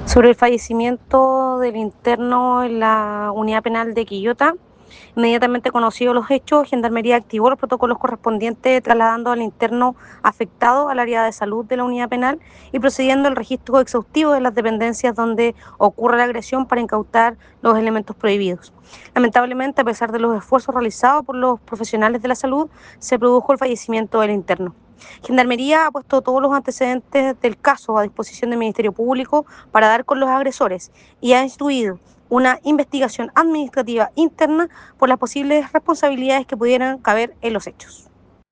Sobre el fallecimiento del interno en la unidad penal de Quillota, inmediatamente conocidos los hechos, Gendarmería activó los protocolos correspondientes, trasladando al interno afectado al área de salud de la unidad penal y procediendo al registro exhaustivo de las dependencias donde ocurre la agresión para incautar los elementos prohibidos. Lamentablemente, a pesar de los esfuerzos realizados por los profesionales de la salud, se produjo el fallecimiento del interno. Gendarmería ha puesto todos los antecedentes del caso a disposición del Ministerio Público para dar con los agresores y ha instruido una investigación administrativa interna por las posibles responsabilidades que pudieran caber en los hechos.